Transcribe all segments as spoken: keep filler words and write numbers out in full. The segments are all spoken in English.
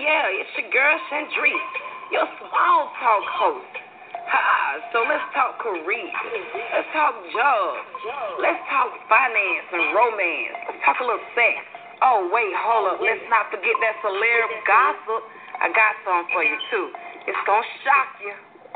yeah, it's your girl Chandrice, your small talk host. Ha, so let's talk career. Let's talk jobs. Let's talk finance and romance. Let's talk a little sex. Oh, wait, hold up. Let's not forget that celeb gossip. I got some for you, too. It's going to shock you.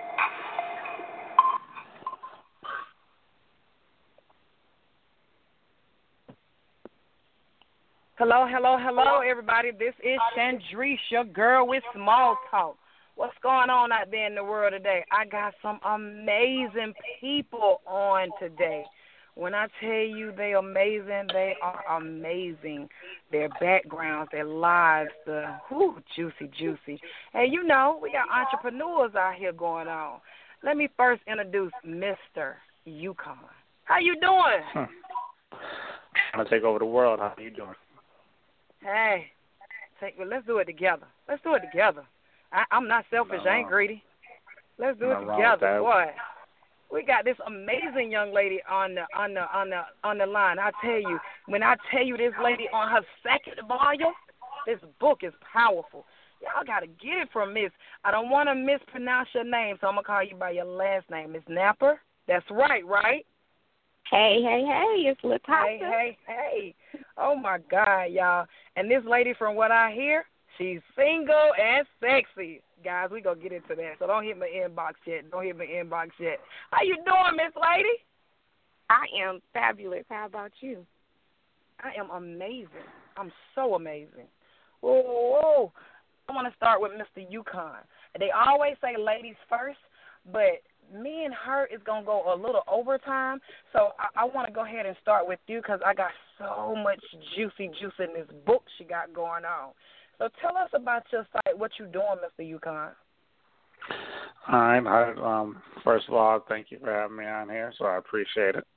Hello, hello, hello, everybody. This is Chandrice, your girl with small talk. What's going on out there in the world today? I got some amazing people on today. When I tell you they're amazing, they are amazing. Their backgrounds, their lives, the whoo, juicy, juicy. Hey, you know, we got entrepreneurs out here going on. Let me first introduce Mister Yukon. How you doing? Hmm. Trying to take over the world. How you doing? Hey, take, well, let's do it together. Let's do it together. I, I'm not selfish. No, I ain't greedy. Let's do it Nothing wrong together, with boy. We got this amazing young lady on the on the on the on the line. I tell you, when I tell you this lady on her second volume, this book is powerful. Y'all gotta get it from Miss. I don't want to mispronounce your name, so I'm gonna call you by your last name, Miss Napper. That's right, right? Hey, hey, hey, it's Latasha. Hey, hey, hey. Oh, my God, y'all. And this lady, from what I hear, she's single and sexy. Guys, we going to get into that, so don't hit my inbox yet. Don't hit my inbox yet. How you doing, Miss Lady? I am fabulous. How about you? I am amazing. I'm so amazing. Whoa, whoa, whoa. I want to start with Mister Yukon. They always say ladies first, but me and her is going to go a little overtime, so I, I want to go ahead and start with you because I got so much juicy juice in this book she got going on. So tell us about your site, what you doing, Mister Yukon. All right. I, um, first of all, thank you for having me on here, so I appreciate it.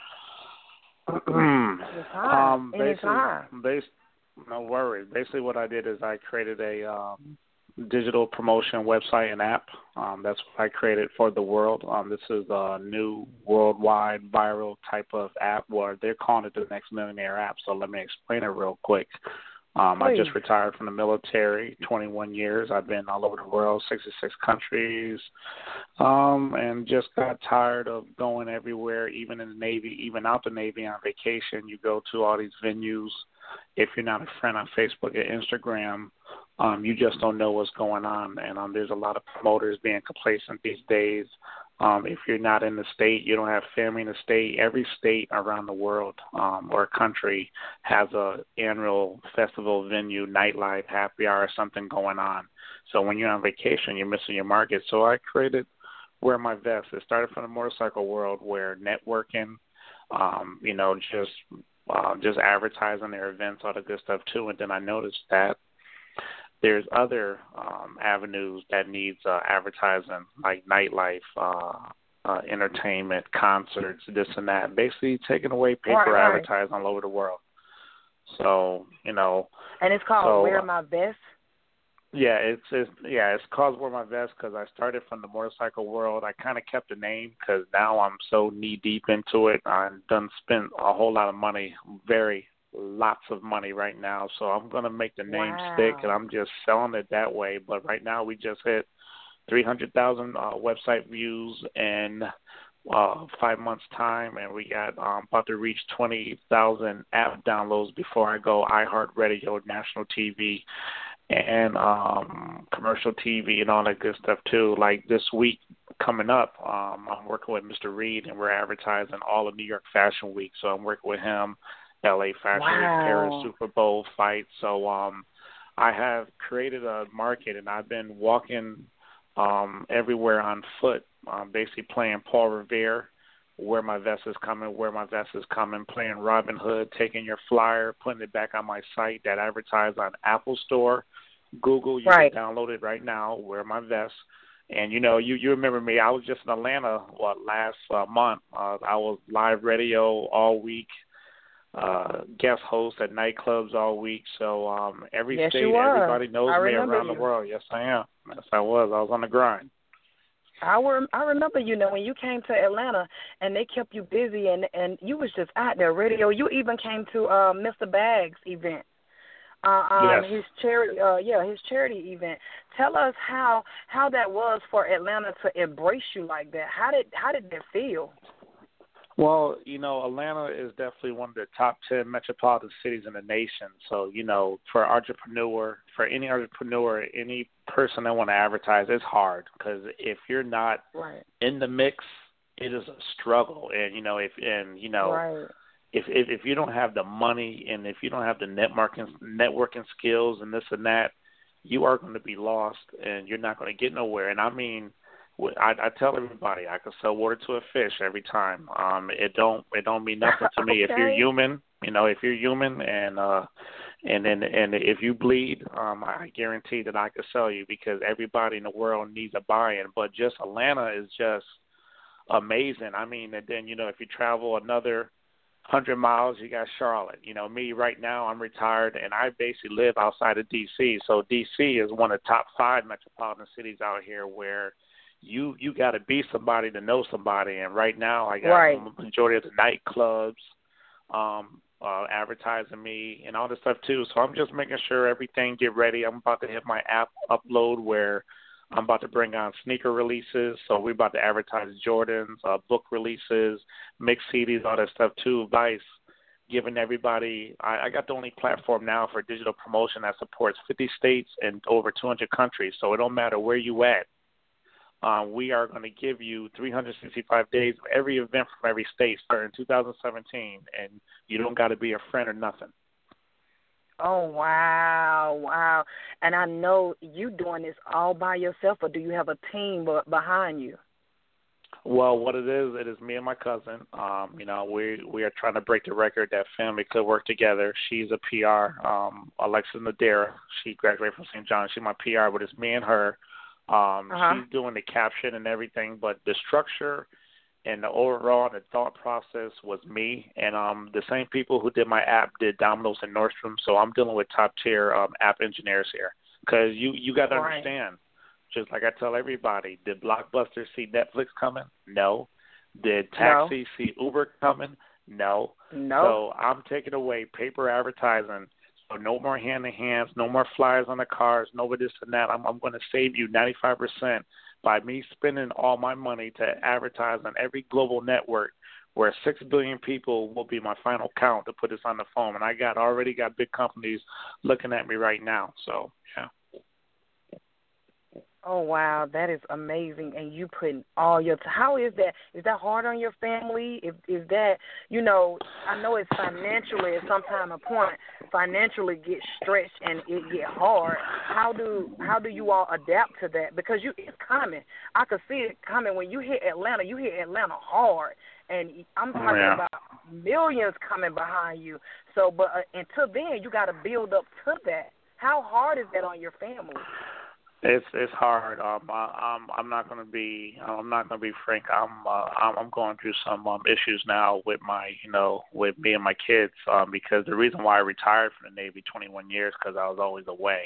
Anytime. um, basically, Anytime. Bas- no worries. Basically what I did is I created a um, digital promotion website and app. Um, that's what I created for the world. Um, this is a new worldwide viral type of app where they're calling it the next millionaire app. So let me explain it real quick. Um, I just retired from the military, twenty-one years. I've been all over the world, sixty-six countries, um, and just got tired of going everywhere, even in the Navy, even out the Navy on vacation. You go to all these venues. If you're not a friend on Facebook or Instagram, um, you just don't know what's going on. And um, there's a lot of promoters being complacent these days. Um, if you're not in the state, you don't have family in the state. Every state around the world um, or country has a annual festival venue, nightlife, happy hour, something going on. So when you're on vacation, you're missing your market. So I created Wear My Vest. It started from the motorcycle world where networking, um, you know, just uh, just advertising their events, all the good stuff too. And then I noticed that there's other um, avenues that needs uh, advertising, like nightlife, uh, uh, entertainment, concerts, this and that. Basically, taking away paper right, right. advertising all over the world. So you know, and it's called so, Wear My Vest. Yeah, it's, it's yeah, it's called Wear My Vest because I started from the motorcycle world. I kind of kept the name because now I'm so knee deep into it. I've done spent a whole lot of money, very lots of money right now. So I'm gonna make the name Wow. stick, and I'm just selling it that way. But right now we just hit three hundred thousand uh, website views in uh, five months time, and we got um, about to reach twenty thousand app downloads before I go iHeartRadio, national T V, and um, commercial T V and all that good stuff too. Like this week coming up, um, I'm working with Mister Reed, and we're advertising all of New York Fashion Week. So I'm working with him, L A Fashion wow. Week, Paris Super Bowl fight. So um, I have created a market, and I've been walking um, everywhere on foot, um, basically playing Paul Revere, Where My Vest Is Coming, Where My Vest Is Coming, playing Robin Hood, taking your flyer, putting it back on my site that advertise on Apple Store, Google. You right. can download it right now, Wear My Vest. And, you know, you, you remember me. I was just in Atlanta, what, last uh, month. Uh, I was live radio all week, uh, guest host at nightclubs all week. So um, every yes, state, you were. everybody knows I me remember around you. the world. Yes, I am. Yes, I was. I was on the grind. I were, I remember, you know, when you came to Atlanta and they kept you busy and, and you was just out there radio. You even came to uh, Mister Baggs' event. Uh, um, Yes. his charity, uh, yeah, his charity event. Tell us how how that was for Atlanta to embrace you like that. How did how did that feel? Well, you know, Atlanta is definitely one of the top ten metropolitan cities in the nation. So, you know, for an entrepreneur, for any entrepreneur, any person that want to advertise, it's hard because if you're not Right. in the mix, it is a struggle. And you know, if and you know, Right. if if, if you don't have the money and if you don't have the networking networking skills and this and that, you are going to be lost and you're not going to get nowhere. And I mean. I, I tell everybody I can sell water to a fish every time. Um, it don't it don't mean nothing to me. Okay. If you're human, you know, if you're human and uh, and then and if you bleed, um, I guarantee that I can sell you because everybody in the world needs a buy-in. But just Atlanta is just amazing. I mean, and then you know, if you travel another hundred miles, you got Charlotte. You know, me right now, I'm retired and I basically live outside of D C. So D C is one of the top five metropolitan cities out here where you you got to be somebody to know somebody. And right now, I got Right. the majority of the nightclubs um, uh, advertising me and all this stuff too. So I'm just making sure everything get ready. I'm about to hit my app upload where I'm about to bring on sneaker releases. So we're about to advertise Jordans, uh, book releases, mix C Ds, all that stuff too. Vice giving everybody. I, I got the only platform now for digital promotion that supports fifty states and over two hundred countries. So it don't matter where you at. Uh, we are going to give you three hundred sixty-five days of every event from every state starting two thousand seventeen, and you don't got to be a friend or nothing. Oh, wow, wow. And I know you doing this all by yourself, or do you have a team b- behind you? Well, what it is, it is me and my cousin. Um, you know, we we are trying to break the record that family could work together. She's a P R, um, Alexa Nadera. She graduated from Saint John. She's my P R, but it's me and her. Um, Uh-huh. She's doing the caption and everything, but the structure and the overall and the thought process was me. And um, the same people who did my app did Domino's and Nordstrom, so I'm dealing with top-tier um, app engineers here. Because you, you got to Right. understand, just like I tell everybody, did Blockbuster see Netflix coming? No. Did Taxi No. see Uber coming? No. No. So I'm taking away paper advertising. So no more hand in hands, no more flyers on the cars, no more this and that. I'm, I'm going to save you ninety-five percent by me spending all my money to advertise on every global network where six billion people will be my final count to put this on the phone. And I got already got big companies looking at me right now. So, yeah. Oh, wow, that is amazing. And you putting all your, how is that? Is that hard on your family? If is that, you know, I know it's financially at some time a point, financially get stretched and it get hard. How do how do you all adapt to that? Because you it's coming. I could see it coming. When you hit Atlanta, you hit Atlanta hard. And I'm talking Yeah. about millions coming behind you. So, but uh, until then, you got to build up to that. How hard is that on your family? It's it's hard. Um, I, I'm I'm not gonna be I'm not gonna be frank. I'm uh, I'm I'm going through some um issues now with my you know with me and my kids. Um, because the reason why I retired from the Navy twenty-one years because I was always away.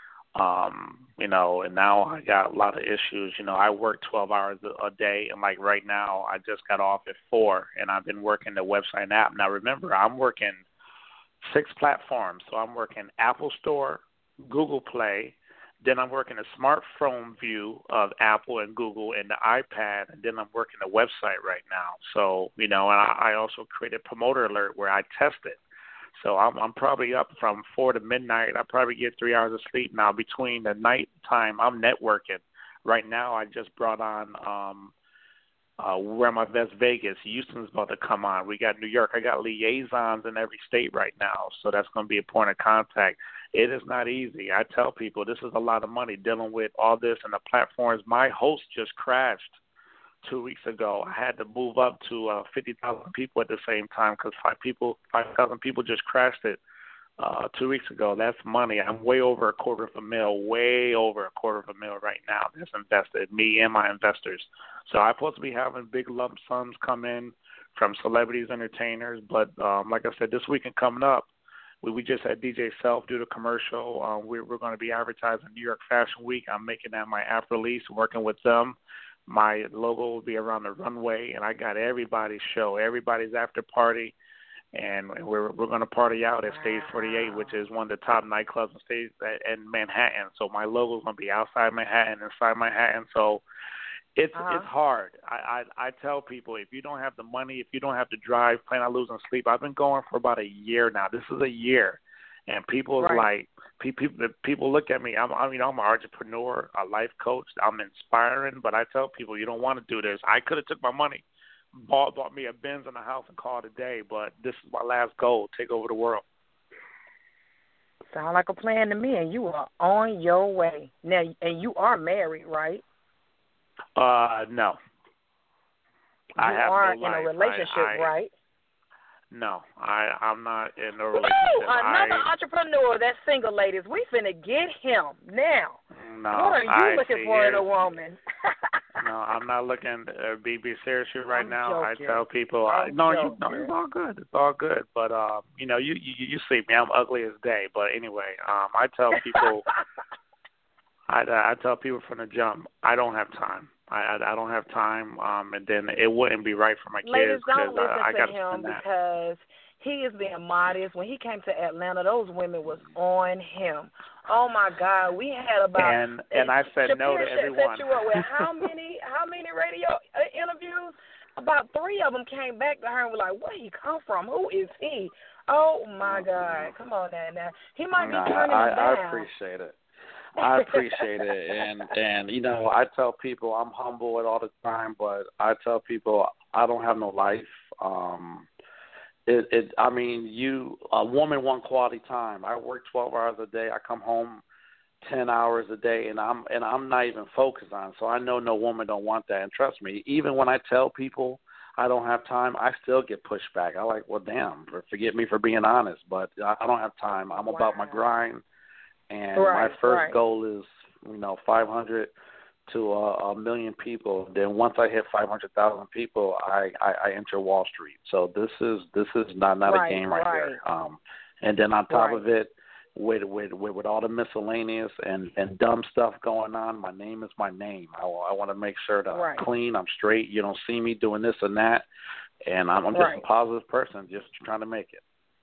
Um, you know, and now I got a lot of issues. You know, I work twelve hours a, a day, and like right now, I just got off at four, and I've been working the website and app. Now remember, I'm working six platforms, so I'm working Apple Store, Google Play. Then I'm working a smartphone view of Apple and Google and the iPad, and then I'm working the website right now. So, you know, and I, I also created Promoter Alert where I test it. So I'm, I'm probably up from four to midnight. I probably get three hours of sleep now. Between the night time, I'm networking. Right now, I just brought on um, uh, Where My Best Vegas. Houston's about to come on. We got New York. I got liaisons in every state right now, so that's going to be a point of contact. It is not easy. I tell people this is a lot of money dealing with all this and the platforms. My host just crashed two weeks ago. I had to move up to uh, fifty thousand people at the same time because five people, five thousand people just crashed it uh, two weeks ago. That's money. I'm way over a quarter of a mil, way over a quarter of a mil right now. That's invested, me and my investors. So I'm supposed to be having big lump sums come in from celebrities, entertainers. But um, like I said, this weekend coming up, We, we just had D J Self do the commercial. Um, we, we're going to be advertising New York Fashion Week. I'm making that my app release, working with them. My logo will be around the runway, and I got everybody's show, everybody's after party. and we're we're going to party out at Stage forty-eight, which is one of the top nightclubs in stage in Manhattan. So my logo's going to be outside Manhattan, inside Manhattan. So it's uh-huh. it's hard. I, I I tell people, if you don't have the money, if you don't have the drive, plan on losing sleep. I've been going for about a year now. This is a year, and people right. like people people look at me. I'm I mean I'm an entrepreneur, a life coach. I'm inspiring, but I tell people, you don't want to do this. I could have took my money. Bought, bought me a Benz and a house and called it a day, but this is my last goal, take over the world. Sound like a plan to me, and you are on your way. Now, and you are married, right? Uh, no. You I have are no life. in a relationship, I, I, right? No, I, I'm not in a relationship. Woo! Another I, entrepreneur that's single, ladies. We finna get him now. No, what are you I looking see for here. in a woman? No, I'm not looking to be, be serious here right I'm now. joking. I tell people, I'm I, no, joking. you, no, it's all good. It's all good. But, uh, you know, you, you you see me. I'm ugly as day. But anyway, um, I tell people, I, I tell people from the jump, I don't have time. I, I, I don't have time, um, and then it wouldn't be right for my Ladies, kids because don't listen I, I to got to him spend that. because he is being modest. When he came to Atlanta, those women was on him. Oh my God, we had about and and I said Shapiro no to everyone. Set you up with how many how many radio uh, interviews? About three of them came back to her and were like, "Where he come from? Who is he?" Oh my God, come on now, now he might be no, turning I, them down. I appreciate it. I appreciate it, and and you know, I tell people I'm humble at all the time, but I tell people I don't have no life. Um, it, it, I mean, you, a woman want quality time. I work twelve hours a day. I come home ten hours a day, and I'm and I'm not even focused on it. So I know no woman don't want that. And trust me, even when I tell people I don't have time, I still get pushed back. I like, well, damn, forgive me for being honest, but I, I don't have time. I'm wow. about my grind. And right, my first right. goal is, you know, five hundred to a, a million people. Then once I hit five hundred thousand people, I, I, I enter Wall Street. So this is this is not not right, a game right, right. here. Um, and then on top right. of it, with, with with with all the miscellaneous and, and dumb stuff going on, my name is my name. I, I want to make sure that right. I'm clean, I'm straight. You don't see me doing this and that. And I'm, I'm just right. a positive person, just trying to make it.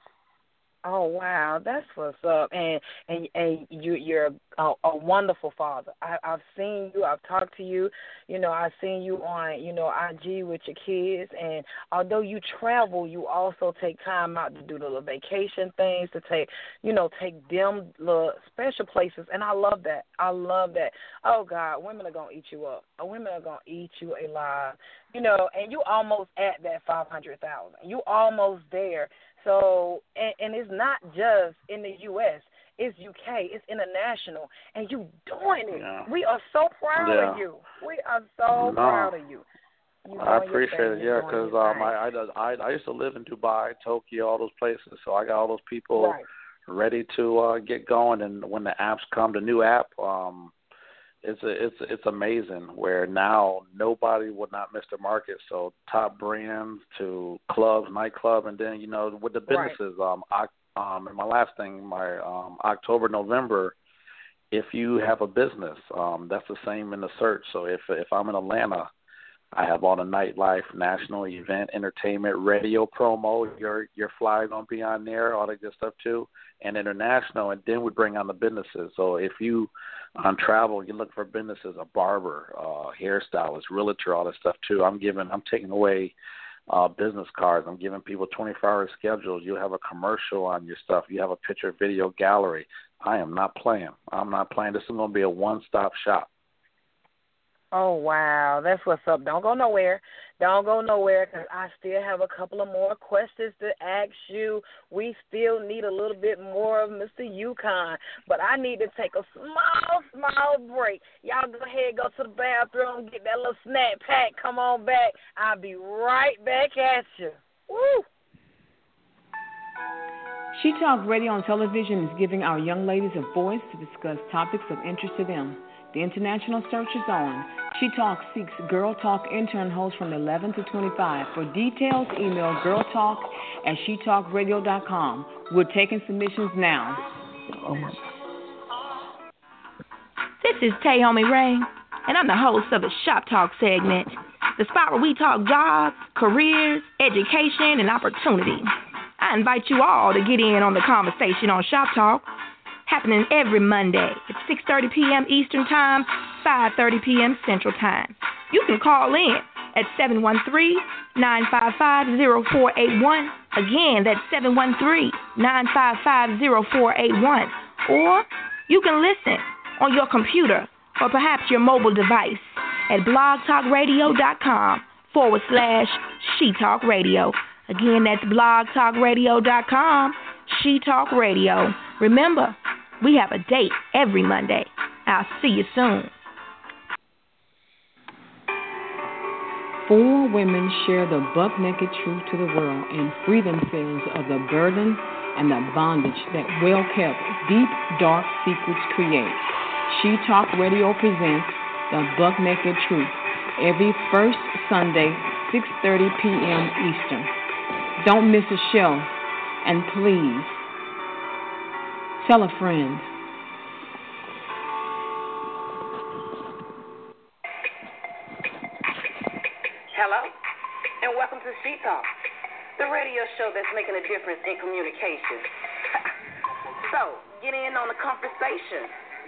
Oh wow, that's what's up, and and and you you're a, a wonderful father. I, I've seen you, I've talked to you, you know, I've seen you on you know I G with your kids, and although you travel, you also take time out to do the little vacation things, to take you know take them little special places, and I love that. I love that. Oh God, women are gonna eat you up. Women are gonna eat you alive, you know, and you almost at that five hundred thousand. You almost there. So, and, and it's not just in the U S, it's U K, it's international, and you doing it. Yeah. We are so proud yeah. of you. We are so no. proud of you. you I appreciate it, yeah, because um, I, I, I used to live in Dubai, Tokyo, all those places, so I got all those people right. ready to uh, get going, and when the apps come, the new app, um, It's a, it's it's amazing where now nobody would not miss the market. So top brands to clubs, nightclub, and then you know with the businesses. Right. Um, I, um, and my last thing, my um, October, November. If you have a business, um, that's the same in the search. So if if I'm in Atlanta, I have all the nightlife, national event, entertainment, radio promo. Your your flyer gonna be on there, all that good stuff too, and international. And then we bring on the businesses. So if you on travel, you look for businesses, a barber, uh, hairstylist, realtor, all that stuff too. I'm giving, I'm taking away uh, business cards. I'm giving people twenty-four hour schedules. You have a commercial on your stuff. You have a picture video gallery. I am not playing. I'm not playing. This is going to be a one-stop shop. Oh, wow. That's what's up. Don't go nowhere. Don't go nowhere because I still have a couple of more questions to ask you. We still need a little bit more of Mister Yukon, but I need to take a small, small break. Y'all go ahead, go to the bathroom, get that little snack pack. Come on back. I'll be right back at you. Woo! She Talk Radio and Television is giving our young ladies a voice to discuss topics of interest to them. The international search is on. She Talk seeks Girl Talk intern hosts from eleven to twenty-five. For details, email girltalk at she talk radio dot com. We're taking submissions now. This is Tay Homie Ray, and I'm the host of a Shop Talk segment, the spot where we talk jobs, careers, education, and opportunity. I I invite you all to get in on the conversation on Shop Talk, happening every Monday at six thirty p.m. Eastern Time, five thirty p.m. Central Time. You can call in at seven one three, nine five five, zero four eight one. Again, that's seven one three, nine five five, zero four eight one. Or you can listen on your computer or perhaps your mobile device at blogtalkradio.com forward slash She Talk Radio. Again, that's blogtalkradio.com, She Talk Radio. Remember, we have a date every Monday. I'll see you soon. Four women share the buck-naked truth to the world and free themselves of the burden and the bondage that well-kept, deep, dark secrets create. She Talk Radio presents the Buck-Naked Truth every first Sunday, six thirty p.m. Eastern. Don't miss a show, and please tell a friend. Hello, and welcome to She Talk, the radio show that's making a difference in communication. So, get in on the conversation.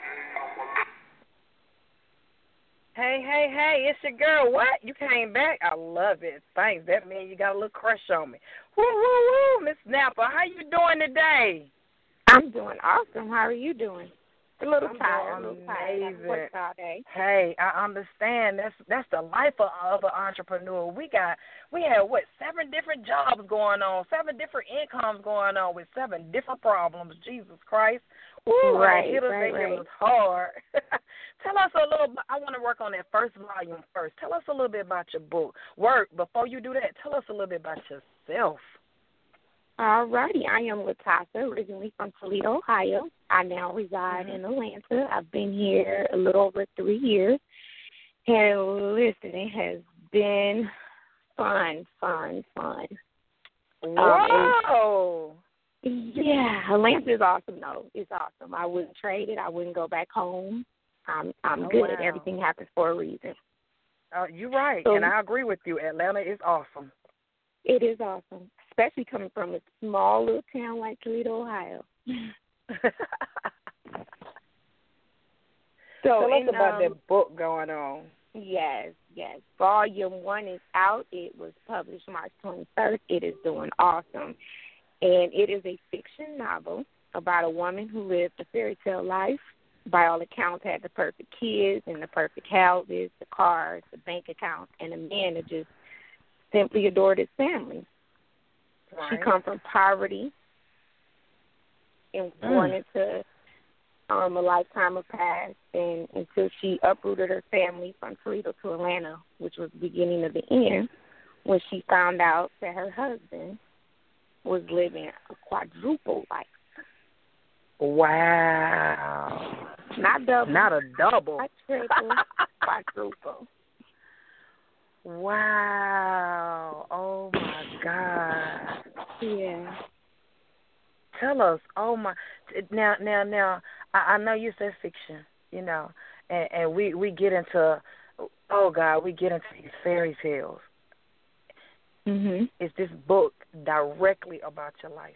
Hey, hey, hey, it's your girl. What? You came back? I love it. Thanks. That means you got a little crush on me. Woo, woo, woo, Miss Snapper. How you doing today? I'm doing awesome. How are you doing? A little I'm tired. doing A little tired. I've amazing. worked all day. Hey, I understand. That's that's the life of, of an entrepreneur. We got we have what seven different jobs going on, seven different incomes going on with seven different problems. Jesus Christ. Ooh, right, hit us, right, they right. hit us hard. Tell us a little. I want to work on that first volume first. Tell us a little bit about your book. Work before you do that. Tell us a little bit about yourself. All righty. I am Latassa, originally from Toledo, Ohio. I now reside Mm-hmm. in Atlanta. I've been here a little over three years. And listen, it has been fun, fun, fun. Whoa. Um, yeah, Atlanta is awesome, though. It's awesome. I wouldn't trade it. I wouldn't go back home. I'm I'm Oh, good. wow. Everything happens for a reason. Uh, you're right, So- and I agree with you. Atlanta is awesome. It is awesome, especially coming from a small little town like Toledo, Ohio. So, Tell us in, about um, that book going on. Yes, yes. Volume one is out. It was published March twenty-first. It is doing awesome. And it is a fiction novel about a woman who lived a fairy tale life. By all accounts, had the perfect kids and the perfect houses, the cars, the bank accounts, and a man that just simply adored his family. Right. She come from poverty and Mm. born into um, a lifetime of past, and until she uprooted her family from Toledo to Atlanta, which was the beginning of the end, when she found out that her husband was living a quadruple life. Wow. Not double. Not a double. Not triple, quadruple. Wow. Oh, my God. Yeah. Tell us. Oh, my. Now, now, now, I, I know you said fiction, you know, and, and we, we get into, oh, God, we get into these fairy tales. Mhm. Is this book directly about your life?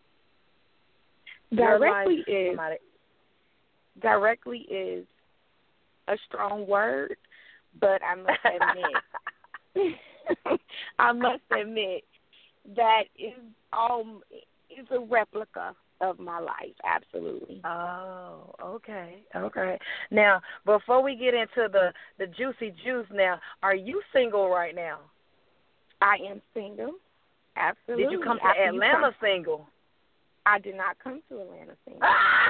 Directly your life, is somebody... directly is a strong word, but I must admit, I must admit that is all is a replica of my life. Absolutely. Oh, okay, okay. Now, before we get into the the juicy juice, now, are you single right now? I am single. Absolutely. Did you come to After you Atlanta come- single? I did not come to Atlanta single.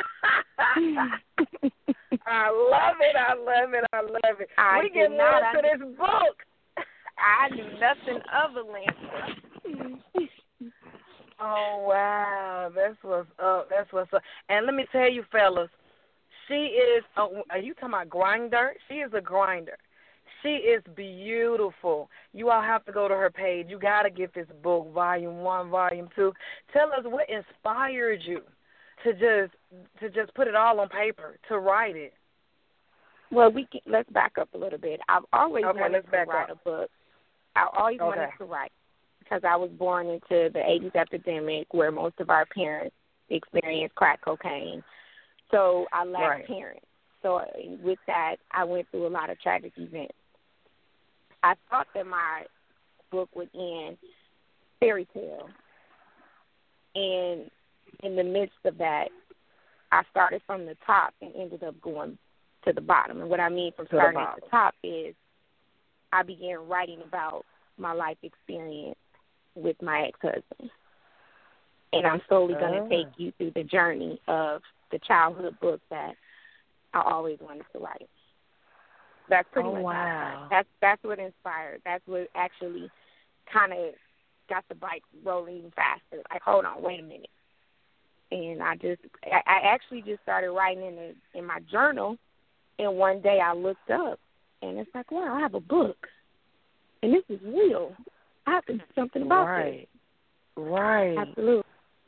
I love it. I love it. I love it. I we did get more not. into I- this book. I knew nothing of Atlanta. Oh, wow. That's what's up. That's what's up. And let me tell you, fellas, she is, a, are you talking about grinder? She is a grinder. She is beautiful. You all have to go to her page. You got to get this book, Volume One, Volume Two. Tell us what inspired you to just to just put it all on paper, to write it. Well, we can, let's back up a little bit. I've always Okay, wanted let's to back write up. a book. I always Okay. wanted to write, because I was born into the eighties epidemic where most of our parents experienced crack cocaine. So I lacked Right. parents. So with that, I went through a lot of tragic events. I thought that my book would end fairy tale. And in the midst of that, I started from the top and ended up going to the bottom. And what I mean from To the starting at bottom. the top is I began writing about my life experience with my ex-husband. And I'm slowly going to Oh. take you through the journey of the childhood book that I always wanted to write. That's pretty Oh, much how it wow. started. That's that's what inspired. That's what actually kind of got the bike rolling even faster. Like, hold on, wait a minute. And I just, I, I actually just started writing in the, in my journal, and one day I looked up, and it's like, wow, I have a book, and this is real. I have to do something about Right. this. Right. Absolutely.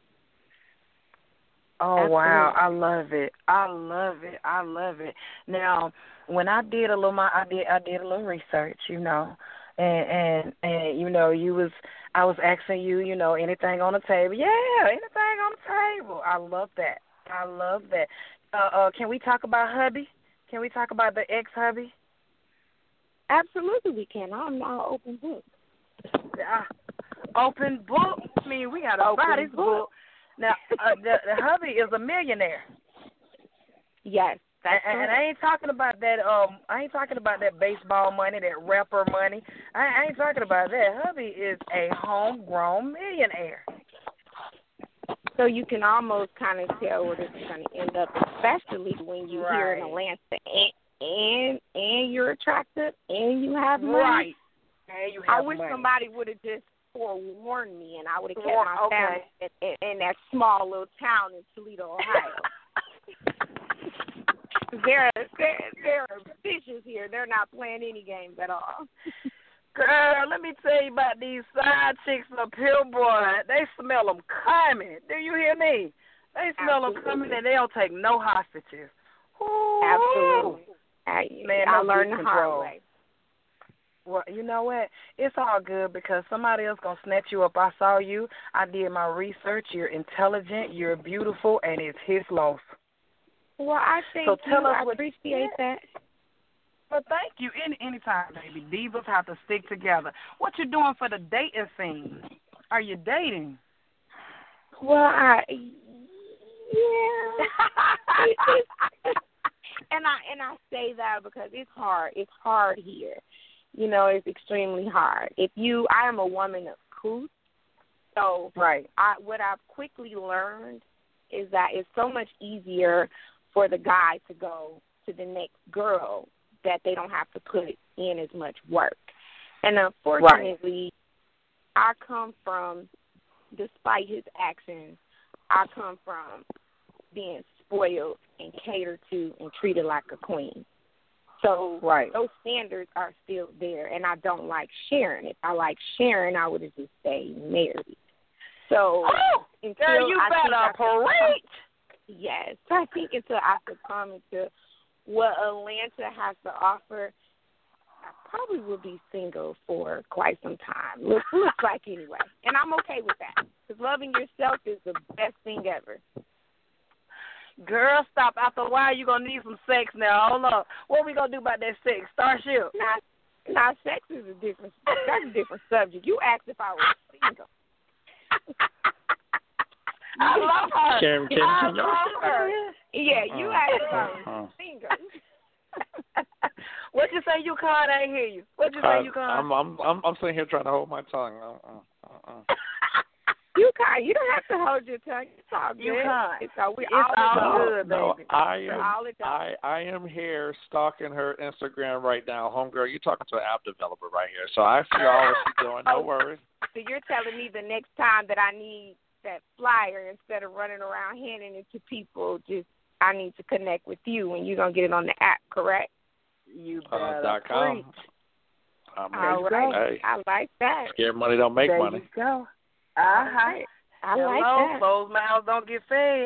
Oh, wow. I Absolutely. love it. I love it. I love it. Now, when I did a little my I did I did a little research, you know. And and and you know, you was I was asking you, you know, anything on the table. Yeah, anything on the table. I love that. I love that. Uh uh can we talk about hubby? Can we talk about the ex hubby? Absolutely we can. I'm now an open book. Uh, open book. I mean, we got to Open buy this book. book. Now, uh, the, the hubby is a millionaire. Yes, that's and, and correct. I ain't talking about that. Um, I ain't talking about that baseball money, that rapper money. I, I ain't talking about that. Hubby is a homegrown millionaire. So you can almost kind of tell where this is going to end up, especially when you hear in Right. Atlanta and and and you're attractive and you have money. Right. And you I have wish money. somebody would have just forewarned me, and I would have kept Well, my okay. family in, in, in that small little town in Toledo, Ohio. there, there, there are fishes here. They're not playing any games at all. Girl, let me tell you about these side chicks up here, boy. They smell them coming. Do you hear me? They smell them Absolutely. coming, and they don't take no hostages. Ooh. Absolutely. I, Man, I no learned beat the hard control. way. Well, you know what? It's all good because somebody else gonna snatch you up. I saw you. I did my research. You're intelligent. You're beautiful, and it's his loss. Well, I thank So tell you. us I what- appreciate that. Well, thank you. Any anytime, baby. Divas have to stick together. What you doing for the dating scene? Are you dating? Well, I yeah. and I and I say that because it's hard. It's hard here. You know, it's extremely hard. If you, I am a woman of truth, so Right. I what I've quickly learned is that it's so much easier for the guy to go to the next girl that they don't have to put in as much work. And unfortunately, I come from, despite his actions, I come from being spoiled and catered to and treated like a queen. So Right. those standards are still there, and I don't like sharing. If I like sharing, I would have just stayed married. So Oh, until girl, you I think I better preach. Yes, I think until I succumb into what Atlanta has to offer, I probably will be single for quite some time. Looks, looks like anyway. And I'm okay with that. Because loving yourself is the best thing ever. Girl, stop. After a while, you're going to need some sex now. Hold up. What we going to do about that sex? Starship. Now, now, sex is a different, that's a different subject. You asked if I was single. I love her. Can, can, I can y'all love her. Yeah, you Uh, asked if I uh, was uh. single. What you say, Yukon? I ain't hear you. What you Uh, say, Yukon? I'm I'm I'm I'm sitting here trying to hold my tongue. Uh, uh, uh, uh. You can't. You don't have to hold your tongue. It's all good. You can't. It's all, we It's all all adults. good, No, baby. I We're am all adults. I I am here stalking her Instagram right now, homegirl. You talking to an app developer right here, so I see all what she's doing. No worries. So you're telling me the next time that I need that flyer, instead of running around handing it to people, just I need to connect with you, and you're gonna get it on the app, correct? You Uh, better dot com. preach. Um, All you right. Hey, I like that. scared money don't make there money. you go. All Uh-huh. right. I Hello, like that. closed mouths don't get fed.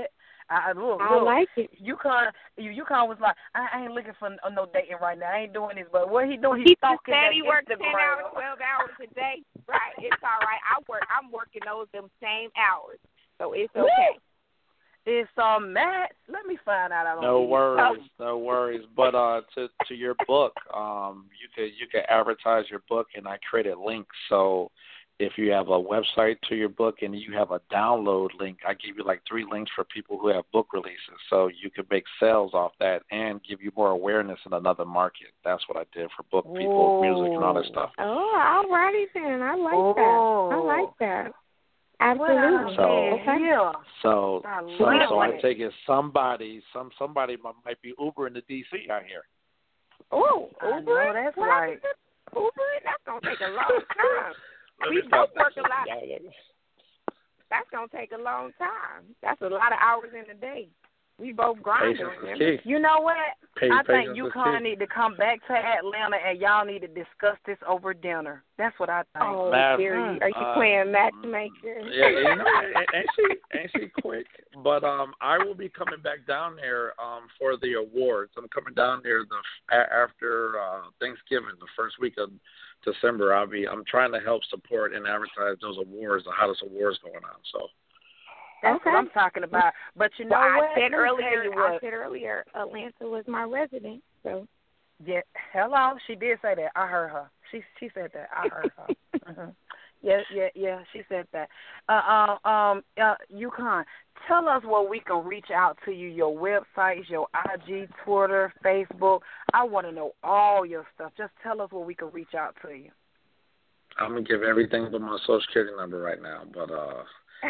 I look, I look. like it. UConn, UConn was like, I, I ain't looking for no, no dating right now. I ain't doing this. But what he doing? He He's stalking said that he worked ten Instagram. hours, twelve hours a day. Right, it's all right. I work. I'm working those them same hours, so it's okay. It's um Matt. Let me find out. I don't No need worries, no worries. But uh, to to your book, um, you could you could advertise your book, and I created links. So if you have a website to your book and you have a download link, I give you like three links for people who have book releases. So you could make sales off that and give you more awareness in another market. That's what I did for book people, music, and all that stuff. Oh, all righty then. I like Oh. that. I like that. Absolutely. So, okay. yeah. So, I so, love so I it. take it somebody, some somebody might might be Uber in the D C out here. Oh, I Uber. know that's right. Uber. That's gonna take a long time. Let We me stop both work a messing lot. with y'all. That's gonna take a long time. That's a lot of hours in a day. We both grind. Patience is on key. You know what? Pa- I think patience is UConn key. need to come back to Atlanta and y'all need to discuss this over dinner. That's what I think. Oh, Matt, Gary, are you uh, playing matchmaker? Yeah, you know, ain't ain't she ain't she quick? But um, I will be coming back down there um for the awards. I'm coming down there the a- after uh, Thanksgiving, the first week of December. I'll be. I'm trying to help support and advertise those awards, the hottest awards going on. So. That's Okay. what I'm talking about. But you know well, what? I said Let me earlier. tell you I what. said earlier, Atlanta was my resident. So. Yeah, hello. She did say that. I heard her. She she said that. I heard her. hmm Yeah, yeah, yeah. She said that. Uh, uh, um, uh, UConn, tell us where we can reach out to you. Your websites, your I G, Twitter, Facebook. I want to know all your stuff. Just tell us where we can reach out to you. I'm gonna give everything but my social security number right now, but uh,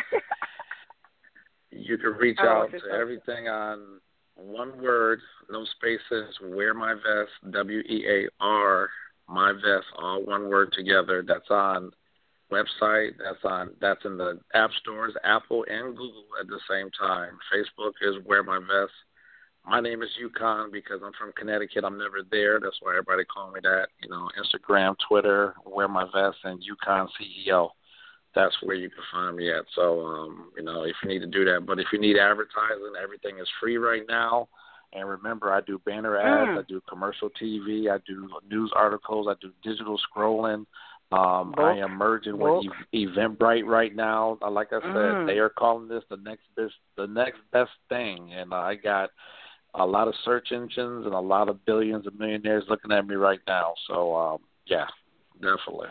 you can reach Oh, out what's your to social? everything on one word, no spaces. Wear My Vest, W E A R, My Vest, all one word together. That's on website. That's on. That's in the app stores, Apple and Google at the same time. Facebook is Wear My Vest. My name is UConn because I'm from Connecticut. I'm never there. That's why everybody call me that. You know, Instagram, Twitter, Wear My Vest, and UConn C E O. That's where you can find me at. So, um, you know, if you need to do that. But if you need advertising, everything is free right now. And remember, I do banner ads. Mm. I do commercial T V. I do news articles. I do digital scrolling. Um, I am merging Book. with e- Eventbrite right now. Uh, Like I said, Mm. they are calling this the next best, the next best thing. And uh, I got a lot of search engines and a lot of billions of millionaires looking at me right now. So, um, yeah, definitely.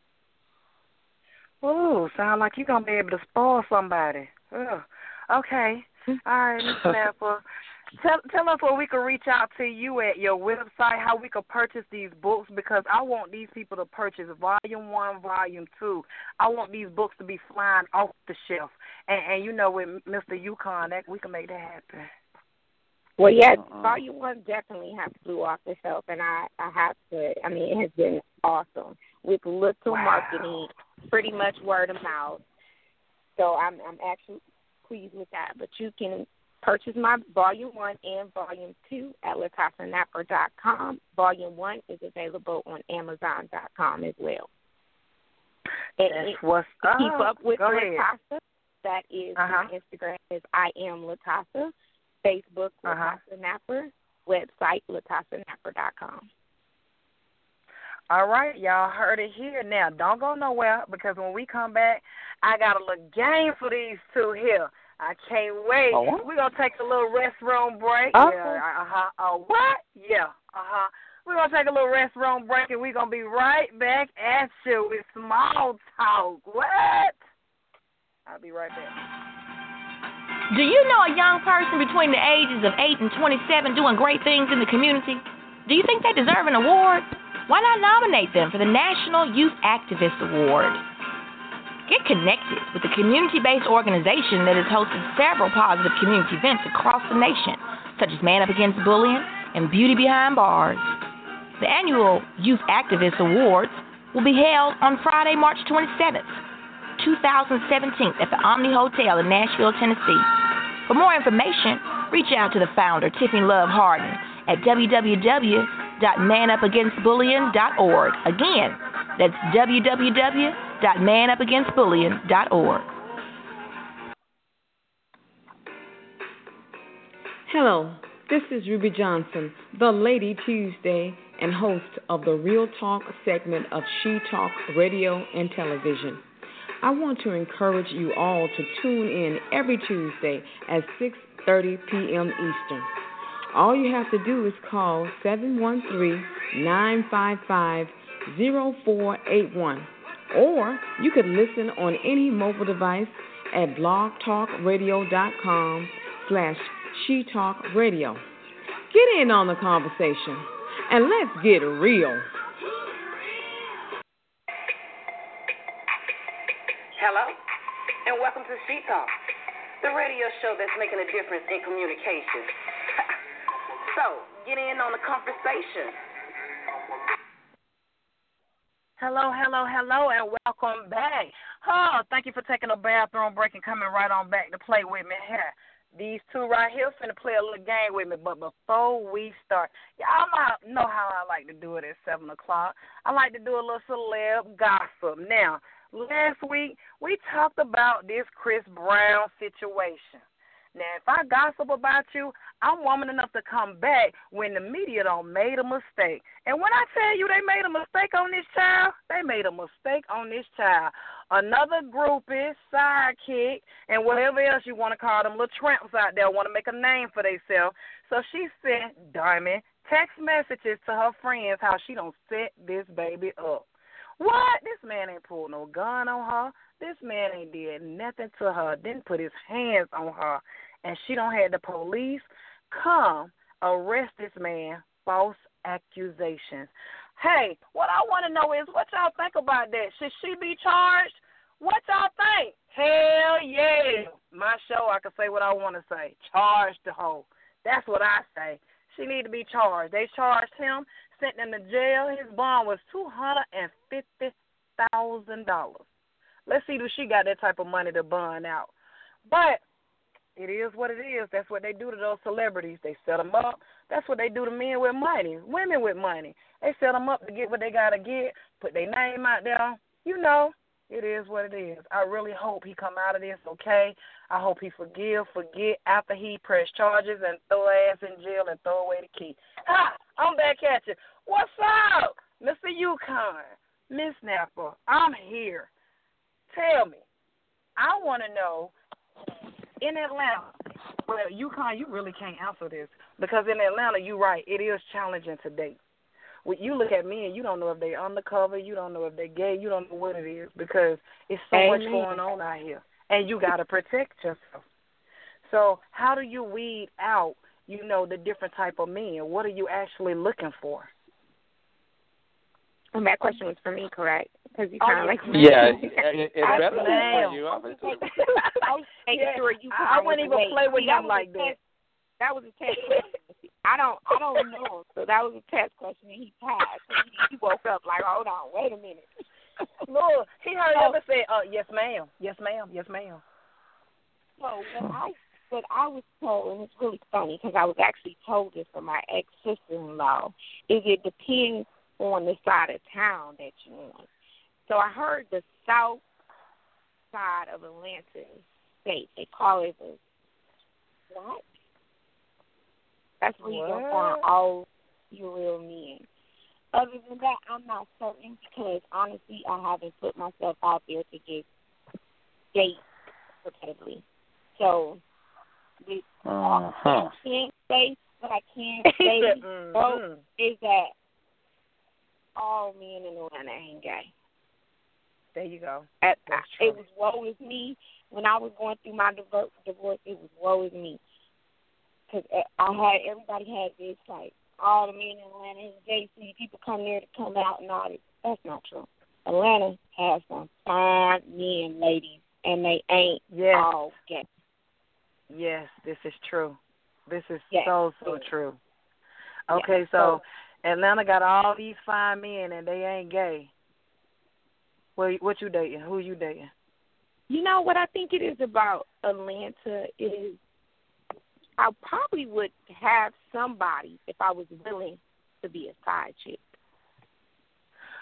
Ooh, sound like you're going to be able to spoil somebody. Ugh. Okay. All right, Miss Snapper. Tell, tell us where we can reach out to you at your website, how we can purchase these books, because I want these people to purchase Volume one, Volume two. I want these books to be flying off the shelf. And, and you know, with Mister UConn, that we can make that happen. Well, yeah, Uh-uh. Volume One definitely has flew off the shelf, and I, I have to. I mean, it has been awesome with little Wow. marketing, pretty much word of mouth. So I'm, I'm actually pleased with that. But you can purchase my Volume One and Volume Two at Latassa Napper dot com. Volume One is available on Amazon dot com as well. And That's it, what's to up. keep up with Go ahead. Latassa, that is Uh-huh. my Instagram is I am Latassa. Facebook, Uh-huh. Latassa Napper, website, Latassa Napper dot com. All right, y'all heard it here. Now, don't go nowhere, because when we come back, I got a little game for these two here. I can't wait. Oh, what? We're going to take a little restroom break. Okay. Yeah, uh-huh. Uh, what? Yeah, uh-huh. We're going to take a little restroom break, and we're going to be right back at you with Small Talk. What? I'll be right back. Do you know a young person between the ages of eight and twenty-seven doing great things in the community? Do you think they deserve an award? Why not nominate them for the National Youth Activist Award? Get connected with the community-based organization that has hosted several positive community events across the nation, such as Man Up Against Bullying and Beauty Behind Bars. The annual Youth Activist Awards will be held on Friday, March twenty-seventh, twenty seventeen at the Omni Hotel in Nashville, Tennessee. For more information, reach out to the founder, Tiffany Love Harden, at w w w dot man up against bullying dot org. Again, that's w w w dot man up against bullying dot org. Hello, this is Ruby Johnson, the Lady Tuesday, and host of the Real Talk segment of She Talk Radio and Television. I want to encourage you all to tune in every Tuesday at six thirty p.m. Eastern. All you have to do is call seven one three, nine five five, zero four eight one, or you could listen on any mobile device at blogtalkradio.com slash She Talk Radio. Get in on the conversation and let's get real. Hello, and welcome to She Talk, the radio show that's making a difference in communication. So, get in on the conversation. Hello, hello, hello, and welcome back. Oh, thank you for taking a bathroom break and coming right on back to play with me here. These two right here finna play a little game with me, but before we start, y'all know how I like to do it at seven o'clock. I like to do a little celeb gossip. Now, last week, we talked about this Chris Brown situation. Now, if I gossip about you, I'm woman enough to come back when the media done made a mistake. And when I tell you they made a mistake on this child, they made a mistake on this child. Another groupie, sidekick, and whatever else you want to call them, little tramps out there want to make a name for themselves. So she sent Diamond text messages to her friends how she done set this baby up. What? This man ain't pulled no gun on her. This man ain't did nothing to her, didn't put his hands on her, and she don't have the police come arrest this man, false accusations. Hey, what I want to know is what y'all think about that. Should she be charged? What y'all think? Hell yeah. My show, I can say what I want to say. Charge the hoe. That's what I say. She need to be charged. They charged him, sent him to jail. His bond was two hundred fifty thousand dollars. Let's see if she got that type of money to bond out. But it is what it is. That's what they do to those celebrities. They set them up. That's what they do to men with money, women with money. They set them up to get what they got to get, put their name out there. You know, it is what it is. I really hope he come out of this okay. I hope he forgive, forget after he press charges and throw ass in jail and throw away the key. Ha! I'm back at you. What's up, Mister Yukon? Miss Napper, I'm here. Tell me, I want to know, in Atlanta, well, Yukon, you really can't answer this because in Atlanta, you're right, it is challenging to date. When you look at me and you don't know if they're undercover, you don't know if they're gay, you don't know what it is because it's so Amen. Much going on out here, and you got to protect yourself. So how do you weed out, you know, the different type of men? What are you actually looking for? And that question was for me, correct? Because you kind of oh, like yeah, it, it better be for you. Obviously. I was making yeah, sure you. I wouldn't even away. play with See, him like that. Test, that was a test question. I don't, I don't know. So that was a test question, and he passed. So he, he woke up like, hold on, wait a minute. Look, he heard so, him and said, "Uh, yes, ma'am, yes, ma'am, yes, ma'am." So what I, what I was told, and it's really funny because I was actually told this from my ex sister-in-law, is it depends on the side of town that you're on. So I heard the south side of Atlanta state, they call it the what? That's where you're going to find all your real men. Other than that, I'm not certain because, honestly, I haven't put myself out there to just date repetitively. So, the, uh-huh. I can't say, what I can say, mm-hmm. though, is that all men in Atlanta ain't gay. There you go. At, I, it was woe is me. When I was going through my divorce, divorce it was woe is me. Because I had, everybody had this, like, all the men in Atlanta is gay, so people come there to come out and all this. That's not true. Atlanta has some fine men, ladies, and they ain't yes. all gay. Yes, this is true. This is yes. so, so yes. true. Okay, yes. so, so Atlanta got all these fine men, and they ain't gay. Well, what you dating? Who you dating? You know what I think it is about Atlanta is I probably would have somebody if I was willing to be a side chick.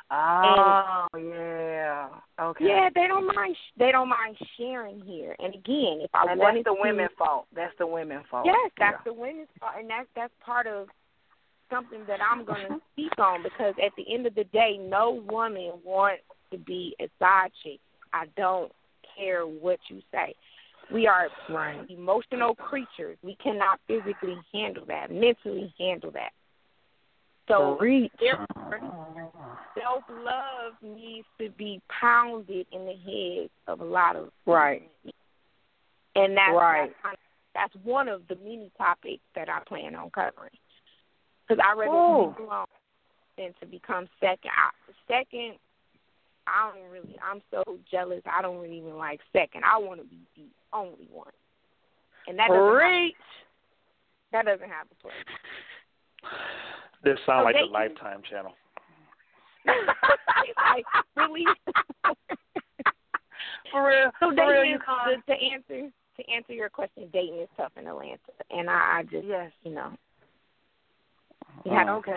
Oh, and, yeah. Okay. Yeah, they don't mind. They don't mind sharing here. And again, if I and wanted that's the to, women's fault. That's the women's fault. Yes, that's yeah. the women's fault, and that's that's part of something that I'm going to speak on, because at the end of the day, no woman wants to be a side chick. I don't care what you say. We are right. emotional creatures. We cannot physically handle that, mentally handle that. So therefore, self-love needs to be pounded in the heads of a lot of right. people. And that's, right. that's, that's one of the many topics that I plan on covering. Because I rather Ooh. be alone than to become second. I, second, I don't really, I'm so jealous, I don't really even like second. I want to be the only one. And that doesn't Great. Have, that doesn't have a place. This sounds so like they, a Lifetime channel. like, really? For real. So For real, is, you to, to answer to answer your question, dating is tough in Atlanta, and I, I just, yes. you know. Yeah, okay.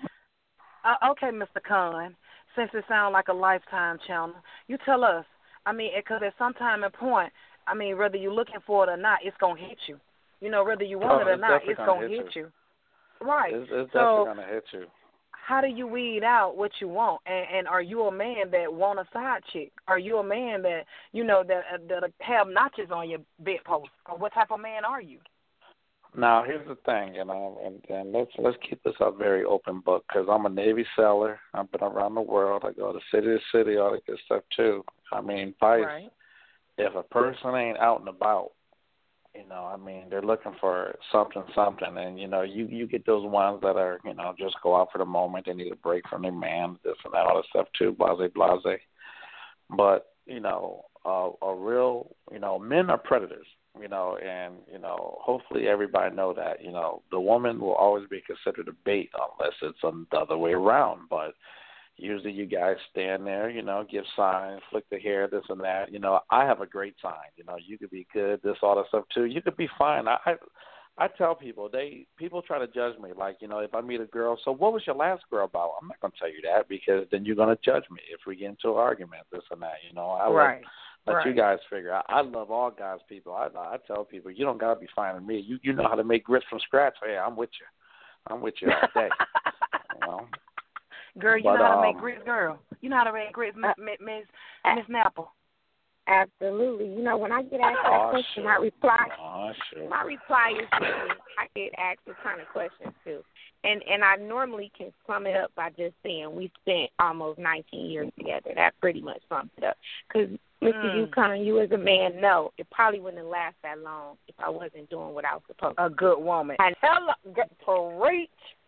Uh, okay, Mister Khan, since it sounds like a Lifetime channel, you tell us. I mean, because at some time and point, I mean, whether you're looking for it or not, it's going to hit you. You know, whether you want oh, it or not, it's going to hit, hit you. you. Right. It's, it's so, definitely going to hit you. How do you weed out what you want? And, and are you a man that want a side chick? Are you a man that, you know, that that have notches on your bedpost? Or what type of man are you? Now, here's the thing, you know, and, and let's let's keep this a very open book, because I'm a Navy sailor. I've been around the world. I go to city to city, all that good stuff, too. I mean, Vice, right. if a person ain't out and about, you know, I mean, they're looking for something, something. And, you know, you, you get those ones that are, you know, just go out for the moment. They need a break from their man, this and that, all that stuff, too, blase, blase. But, you know, uh, a real, you know, men are predators. You know, and, you know, hopefully everybody know that, you know, the woman will always be considered a bait unless it's the other way around. But usually you guys stand there, you know, give signs, flick the hair, this and that. You know, I have a great sign. You know, you could be good, this, all that stuff, too. You could be fine. I, I I tell people, they people try to judge me. Like, you know, if I meet a girl, so what was your last girl about? I'm not going to tell you that, because then you're going to judge me if we get into an argument, this and that. You know, I right. Let, let right. you guys figure out. I love all guys, people. I I tell people, you don't got to be finding me. You you know how to make grits from scratch. Hey, I'm with you. I'm with you all day. You know? Girl, you but, know how um, to make grits, girl. You know how to make grits, Miss Miss Miss Napple. Absolutely. You know, when I get asked that oh, question, sure. my reply, oh, sure. my reply is usually, I get asked this kind of questions too, and and I normally can sum it up by just saying we spent almost nineteen years together. That pretty much sums it up. Because Mister Mm. Yukon, you as a man know it probably wouldn't last that long if I wasn't doing what I was supposed to. A good woman. And hello, preach.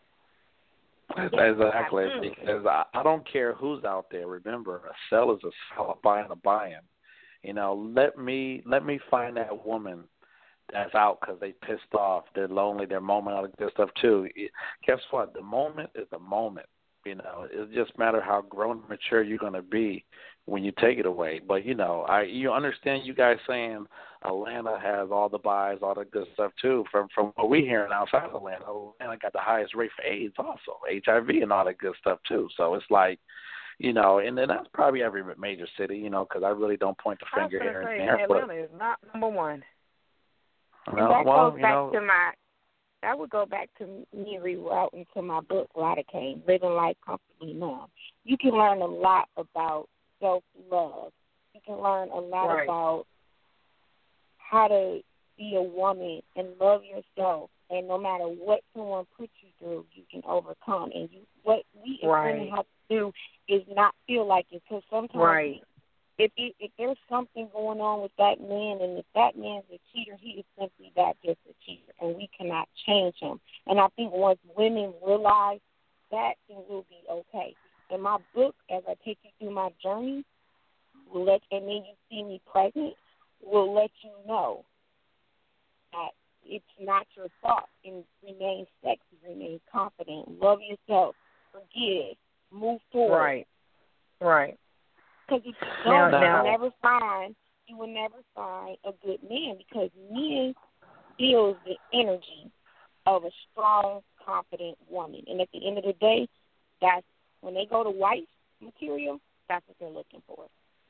Exactly, because I, I don't care who's out there. Remember, a sell is a sell, a buy and a buy-in. You know, let me let me find that woman that's out because they pissed off, they're lonely, they're moment, all that good stuff too. It, guess what? The moment is the moment. You know, it just matter how grown and mature you're going to be when you take it away. But, you know, I you understand you guys saying Atlanta has all the buys, all the good stuff, too. From from what we're hearing outside of Atlanta, Atlanta got the highest rate for AIDS also, H I V and all that good stuff, too. So it's like, you know, and then that's probably every major city, you know, because I really don't point the finger here and there. Atlanta but, is not number one. And well, that well, goes you back know, to my, that would go back to me rerouting to my book, Lidocaine, Living Life Comfortably Numb. You can learn a lot about self-love. You can learn a lot right. about how to be a woman and love yourself. And no matter what someone puts you through, you can overcome. And you, what we as right. women have to do is not feel like it. Because sometimes right. if, it, if there's something going on with that man, and if that man's a cheater, he is simply that, just a cheater. And we cannot change him. And I think once women realize that, then we'll be okay. In my book, as I take you through my journey, will let, and then you see me present, will let you know that it's not your fault. And remain sexy, remain confident, love yourself, forgive, move forward. Right, right. Because if you don't, Now, you now. will never find you will never find a good man, because men feels the energy of a strong, confident woman. And at the end of the day, that's when they go to wife material, that's what they're looking for.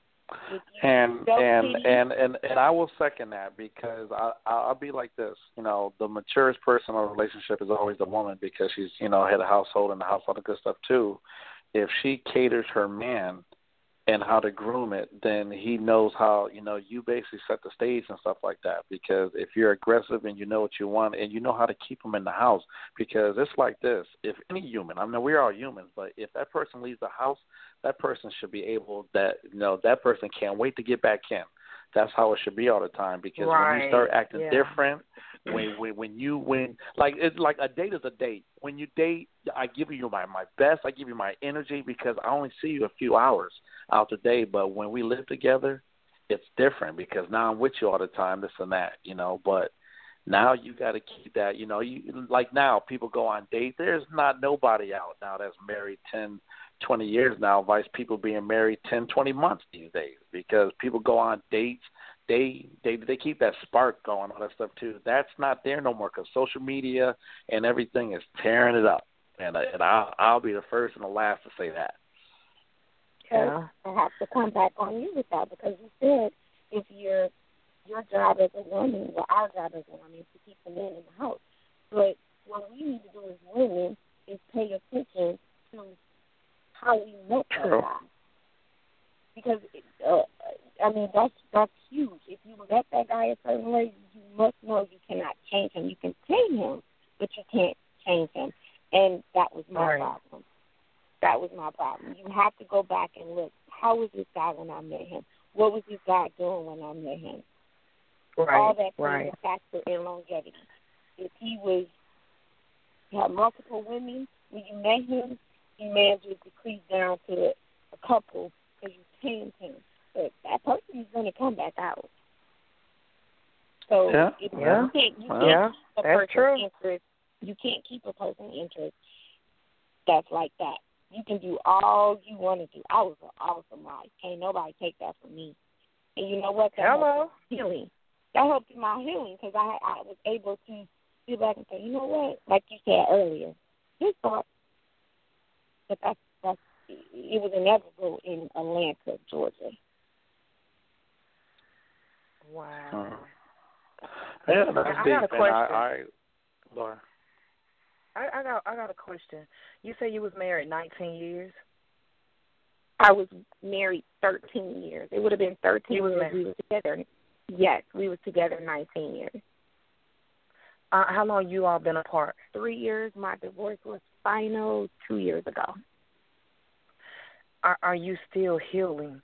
And and, and and and I will second that, because I I'll be like this. You know, the maturest person in a relationship is always the woman, because she's, you know, head of household and the house, all the good stuff too. If she caters her man and how to groom it, then he knows how, you know, you basically set the stage and stuff like that. Because if you're aggressive and you know what you want and you know how to keep them in the house, because it's like this, if any human, I mean, we're all humans, but if that person leaves the house, that person should be able, that, you know, that person can't wait to get back in. That's how it should be all the time, because right. when you start acting yeah. different, when, when when you when like it's like a date is a date. When you date, I give you my my best, I give you my energy, because I only see you a few hours out the day. But when we live together, it's different, because now I'm with you all the time, this and that, you know. But now you got to keep that, you know. You like now people go on dates. There's not nobody out now that's married ten, twenty years now. Vice people being married ten, twenty months these days, because people go on dates. They they they keep that spark going, all that stuff too. That's not there no more, because social media and everything is tearing it up. And and I'll I'll be the first and the last to say that. Yeah. I have to come back on you with that, because you said if your your job as a woman, or our job as a woman, is to keep the men in the house. But what we need to do as women is pay attention to how we met that guy. Because, uh, I mean, that's that's huge. If you met that guy a certain way, you must know you cannot change him. You can change him, but you can't change him. And that was my right. problem. That was my problem. You have to go back and look. How was this guy when I met him? What was this guy doing when I met him? Right, All that plays right. a factor in longevity. If he was he had multiple women when you met him, he may have just decreased down to a couple because you tamed him. But that person is going to come back out. So yeah, if yeah, you can't, you well, can't yeah, keep a that's person's true. interest. You can't keep a person's interest that's like that. You can do all you want to do. I was an awesome life. Can't nobody take that from me. And you know what? That Hello. helped my healing. That helped in my healing, because I I was able to sit back and say, you know what? Like you said earlier, his thought. But that's that's it was inevitable in Atlanta, Georgia. Wow. Hmm. Yeah, that's I deep. got a question. And I, I, Laura. I, I got I got a question. You say you was married nineteen years? I was married thirteen years. It would have been thirteen You was years married. we were together. Yes, we were together nineteen years. Uh, how long you all been apart? Three years. My divorce was final two years ago. Are, are you still healing?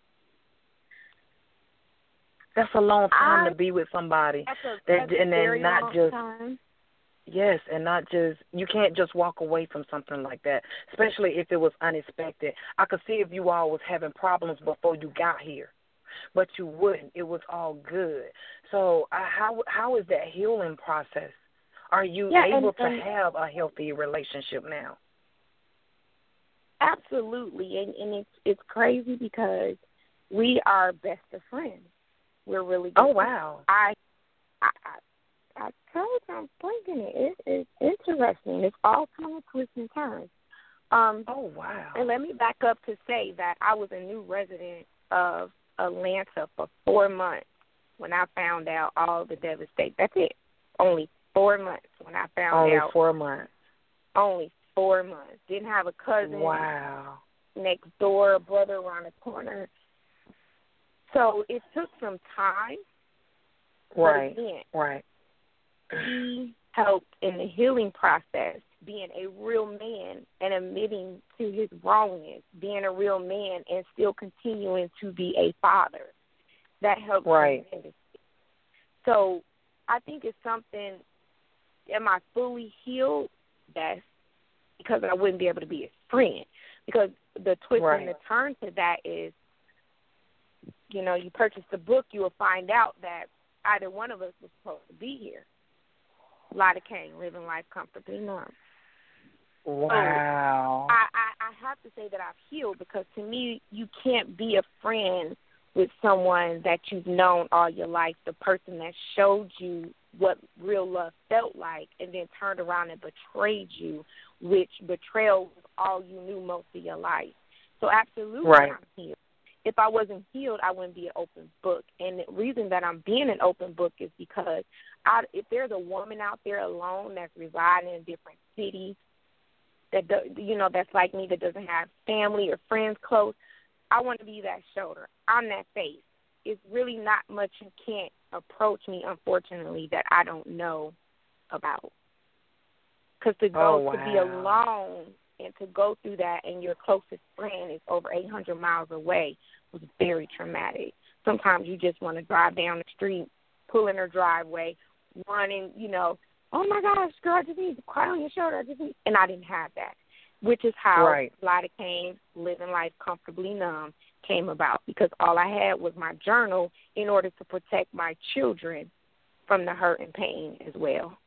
That's a long time I, to be with somebody. That's a, that, that's and a then very not long just time. Yes, and not just, you can't just walk away from something like that, especially if it was unexpected. I could see if you all was having problems before you got here, but you wouldn't. It was all good. So uh, how how is that healing process? Are you yeah, able and, and, to have a healthy relationship now? Absolutely, and, and it's it's crazy because we are best of friends. We're really good. Oh, wow. I, I, I, I told you I'm thinking it. it. It's interesting. It's all kind of twists and turns. Um, oh, wow. And let me back up to say that I was a new resident of Atlanta for four months when I found out all the devastation. That's it. Only four months when I found Only out. Only four months. Only four months. Didn't have a cousin. Wow. Next door, a brother around the corner. So it took some time. Right. Again, right. He helped in the healing process, being a real man and admitting to his wrongness, being a real man and still continuing to be a father. That helped right. tremendously. So I think it's something, am I fully healed? Yes, because I wouldn't be able to be his friend. Because the twist right. and the turn to that is, you know, you purchase the book, you will find out that either one of us was supposed to be here. Lotta King, living life comfortably numb. Wow. So I, I, I have to say that I've healed because to me, you can't be a friend with someone that you've known all your life, the person that showed you what real love felt like and then turned around and betrayed you, which betrayal was all you knew most of your life. So So absolutely, right. I'm healed. If I wasn't healed, I wouldn't be an open book. And the reason that I'm being an open book is because I, if there's a woman out there alone that's residing in a different city, that do, you know, that's like me, that doesn't have family or friends close, I want to be that shoulder. I'm that face. It's really not much you can't approach me, unfortunately, that I don't know about. Because to go oh, wow. to be alone and to go through that, and your closest friend is over eight hundred miles away, was very traumatic. Sometimes you just want to drive down the street, pull in her driveway, running, you know, oh, my gosh, girl, I just need to cry on your shoulder. I just need, and I didn't have that, which is how right. lidocaine, living life comfortably numb, came about, because all I had was my journal in order to protect my children from the hurt and pain as well.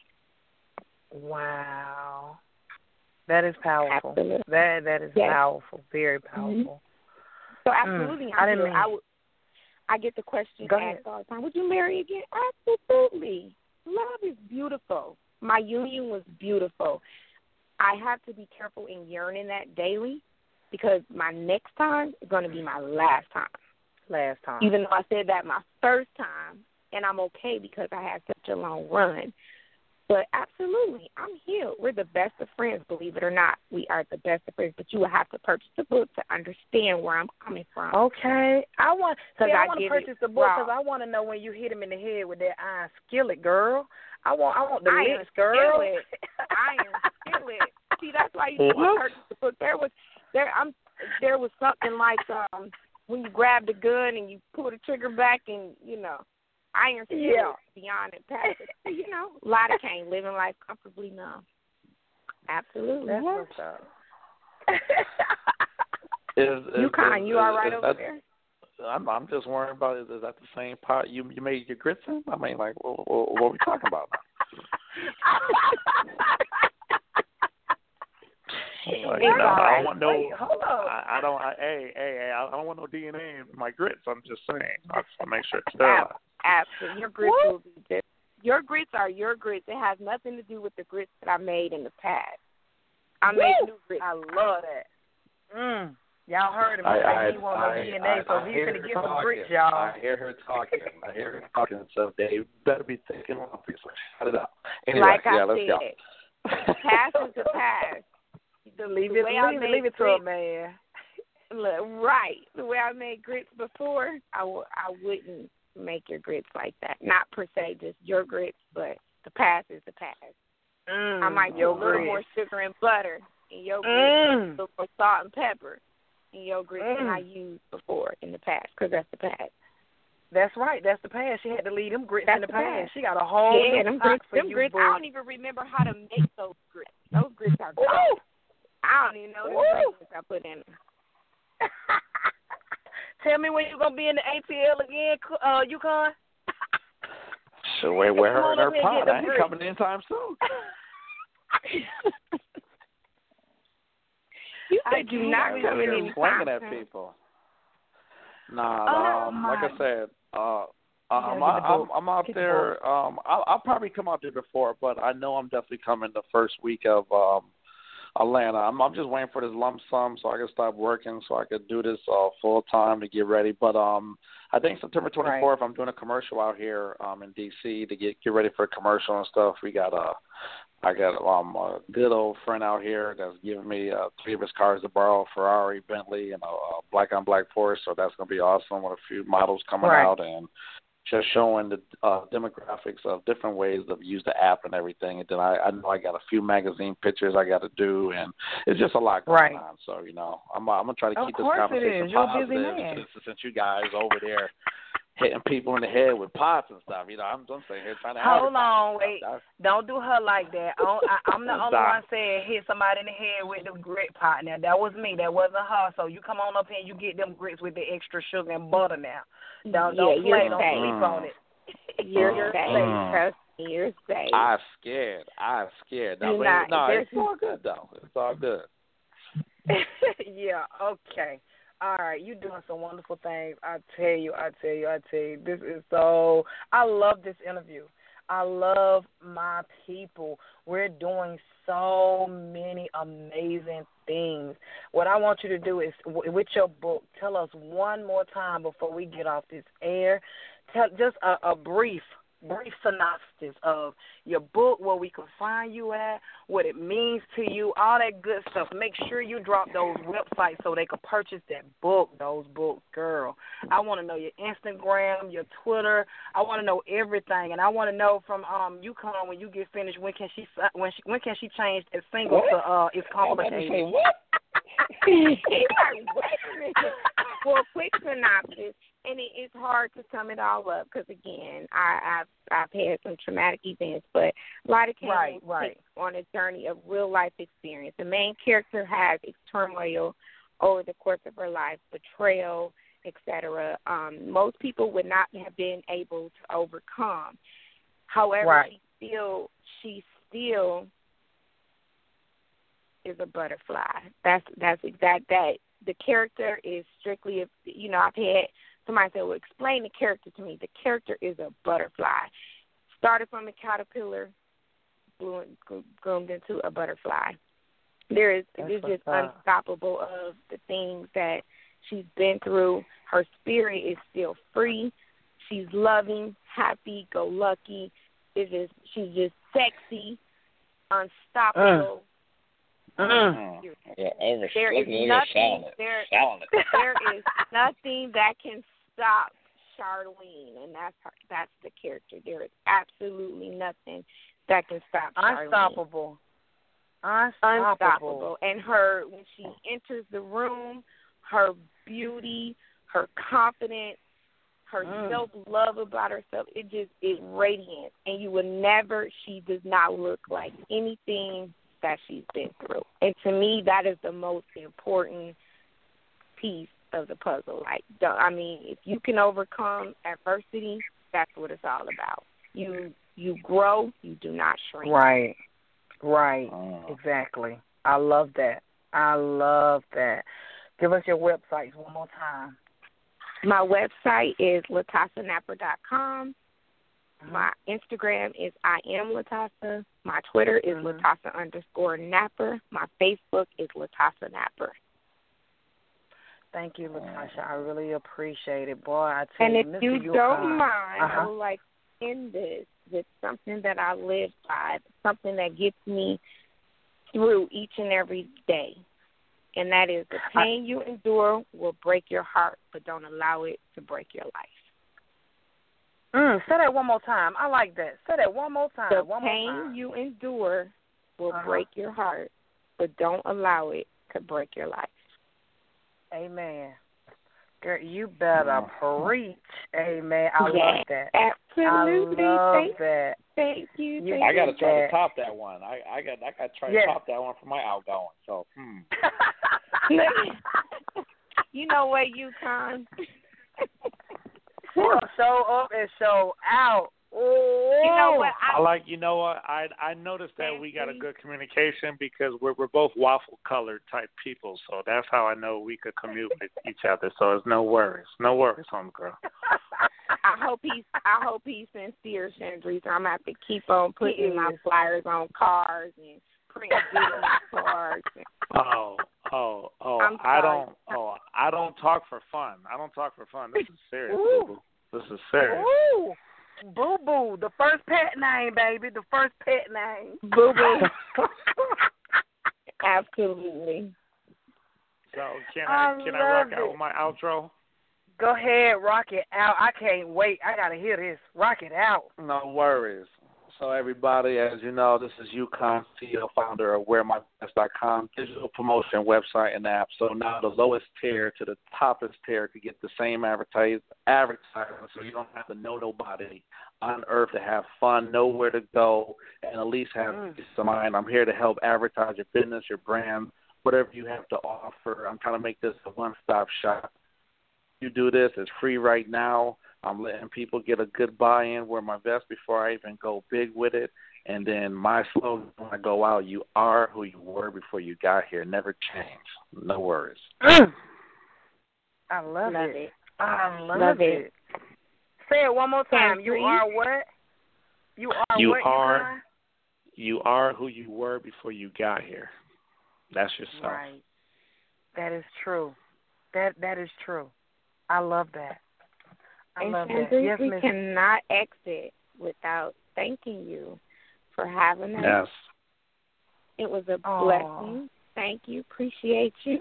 Wow. That is powerful. Absolutely. That that is yes. powerful, very powerful. Mm-hmm. So absolutely, mm, I, I didn't mean, mean. I, would, I get the question Go asked ahead. all the time, would you marry again? Absolutely. Love is beautiful. My union was beautiful. I have to be careful in yearning that daily, because my next time is going to be my last time. Last time. Even though I said that my first time, and I'm okay because I had such a long run. But absolutely, I'm healed. We're the best of friends, believe it or not. We are the best of friends, but you will have to purchase the book to understand where I'm coming from. Okay. I want, see, I, I want to get purchase it the book because raw. I want to know when you hit him in the head with that iron skillet, girl. I want I want the Iron licks, girl. skillet. Iron skillet. See, that's why you should purchase the book. There was there I'm there was something like um when you grab the gun and you pull the trigger back, and you know, iron skillet Yeah. beyond it, past it. You know, lidocaine, living life comfortably numb. Absolutely. That's what's up. Is, You is, kind, is, you all right is over that, there? I'm I'm just worrying about, is, is that the same pot you you made your grits in? I mean, like, what, what, what are we talking about now? Like, It's no, all I right. don't want no. Wait, hold on. I, I don't. I, hey, hey, hey! I don't want no D N A in my grits. I'm just saying. I just want to make sure it's sterile. Absolutely. Your grits What? will be different. Your grits are your grits. It has nothing to do with the grits that I made in the past. I made Woo! new grits. I love that. Mm. Y'all heard him. He I, said I, he want no I, D N A, I, so I he's hear going to her get some talking. grits, y'all. I hear her talking. I hear her talking. So Dave, better be thinking on this. Shut it up. Anyway, like yeah, I let's said, go. past is the past. The, leave the it, way I leave, made leave it to grits, a man. Look, right. The way I made grits before, I, w- I wouldn't make your grits like that. Not per se just your grits, but the past is the past. Mm, I might put a little grits. more sugar and butter in your grits, Mm. a little more salt and pepper in your grits Mm. than I used before in the past, because that's the past. That's right. That's the past. She had to leave them grits That's in the the past. past. She got a whole Yeah, new them pot grits, for them you, grits, boo. I don't even remember how to make those grits. Those grits are gone. Woo! I don't even know the Woo! ingredients I put in them. Tell me when you're going to be in the A T L again, uh, Yukon. So where where Come her on and her up here and pot? get the I ain't grits. coming anytime soon. You I said you're can't not believe coming you're anytime swinging at soon. people. Nah, Oh, um, like I my. said, uh, gotta um, get I, the I'm book. I'm out Get the there. Um, I'll, I'll probably come out there before, but I know I'm definitely coming the first week of um Atlanta. I'm I'm just waiting for this lump sum so I can stop working so I can do this uh, full time to get ready. But um, I think September twenty-fourth, I'm doing a commercial out here um in D C to get get ready for a commercial and stuff. We got a I got um a good old friend out here that's giving me uh, three of his cars to borrow: Ferrari, Bentley, and a, a black on black Porsche. So that's gonna be awesome with a few models coming Right. out and just showing the uh, demographics of different ways of use the app and everything. And then I, I know I got a few magazine pictures I got to do, and it's just a lot going Right. on. So you know, I'm I'm gonna try to Of keep this course it conversation is. You're a busy positive man. since, since you guys over there hitting people in the head with pots and stuff. You know, I'm I'm sitting here trying to Hold advertise on, wait. stuff. Don't do her like that. I don't, I, I'm the only Stop. one saying hit somebody in the head with the grit pot. Now, that was me. That wasn't her. So you come on up here and you get them grits with the extra sugar and butter now. Don't, Yeah, don't you're play. Don't safe. sleep on it. You're You're safe. Mm. Trust me, you're safe. I'm scared. I'm scared. No, You're but, not. no, There's- it's all good though. It's all good. Yeah, okay. All right, you're doing some wonderful things. I tell you, I tell you, I tell you. This is so, I love this interview. I love my people. We're doing so many amazing things. What I want you to do is, with your book, tell us one more time before we get off this air. Tell just a, a brief, brief synopsis of your book, where we can find you at, what it means to you, all that good stuff. Make sure you drop those websites so they can purchase that book, those books, girl. I want to know your Instagram, your Twitter. I want to know everything, and I want to know from um you come when you get finished. When can she when she, when can she change that single what? to uh It's Complicated? Say what? Wait a minute. Well, quick synopsis. And it, it's hard to sum it all up because, again, I, I've I've had some traumatic events, but a lot of right, cases right. on a journey of real life experience. The main character has turmoil over the course of her life, betrayal, et cetera. Um, most people would not have been able to overcome. However, right. she still she still is a butterfly. That's that's exact that. The character is strictly, you know, I've had somebody say, well, explain the character to me. The character is a butterfly. Started from a caterpillar, groomed into a butterfly. There is, it's just unstoppable of the things that she's been through. Her spirit is still free. She's loving, happy, go lucky. It's just, she's just sexy, unstoppable. Uh. Uh-huh. Yeah, over, there is nothing. There, there is nothing that can stop Charlene, and that's her, that's the character. There is absolutely nothing that can stop Charlene. Unstoppable. Unstoppable. Unstoppable. And her, when she enters the room, her beauty, her confidence, her mm. self-love about herself, it just is radiant. And you would never, she does not look like anything that she's been through. And to me, that is the most important piece of the puzzle. Like, I mean, if you can overcome adversity, that's what it's all about. You you grow, you do not shrink. Right, right, oh. exactly. I love that. I love that. Give us your websites one more time. My website is latassa napper dot com. My Instagram is I am Latassa. My Twitter is mm-hmm. Latassa underscore Napper. My Facebook is Latassa Napper. Thank you, Latasha. I really appreciate it. Boy, I tell and you, if Mister you Yukon, don't mind, uh-huh. I would like to end this with something that I live by, something that gets me through each and every day. And that is the pain I, you endure will break your heart, but don't allow it to break your life. Mm, say that one more time. I like that. Say that one more time. The one pain more time. you endure will uh-huh. break your heart, but don't allow it to break your life. Amen. Girl, you better preach. Amen. I yeah, love that. Absolutely. I love thank, that. Thank you. Thank I got to try that. to top that one. I, I got I got to try yeah. to top that one for my outgoing. So, hmm. You know what, Yukon? Show up and show out. Ooh. You know what? I, I like. You know what? I I noticed that we got a good communication because we're we're both waffle colored type people. So that's how I know we could commute with each other. So it's no worries, no worries, homegirl. I hope he's I hope he's sincere, Chandri. So I'm gonna have to keep on putting my flyers on cars and printing business cards. And, oh, oh, oh! I'm I sorry. don't. Oh, I don't talk for fun. I don't talk for fun. This is serious, Ooh. boo-boo. This is serious. Ooh. Boo Boo, the first pet name, baby, the first pet name. Boo Boo. Absolutely. So can I, I can I rock it. out with my outro? Go ahead, rock it out. I can't wait. I gotta hear this. Rock it out. No worries. So everybody, as you know, this is Yukon, C E O, founder of wear my best dot com, digital promotion website and app. So now the lowest tier to the toppest tier to get the same advertise, advertising, so you don't have to know nobody on earth to have fun, know where to go, and at least have mm. peace of mind. I'm here to help advertise your business, your brand, whatever you have to offer. I'm trying to make this a one-stop shop. You do this. It's free right now. I'm letting people get a good buy-in, wear my vest before I even go big with it. And then my slogan when I go out, you are who you were before you got here. Never change. No worries. Mm. I love, love it. it. I love, love it. it. Say it one more time. Chandri. You are what? You are you what are you are who you were before you got here. That's yourself. Right. That is true. That that is true. I love that. I and love Chandri, that. Yes, we Miss cannot exit without thanking you for having us. Yes. It was a Aww. blessing. Thank you. Appreciate you.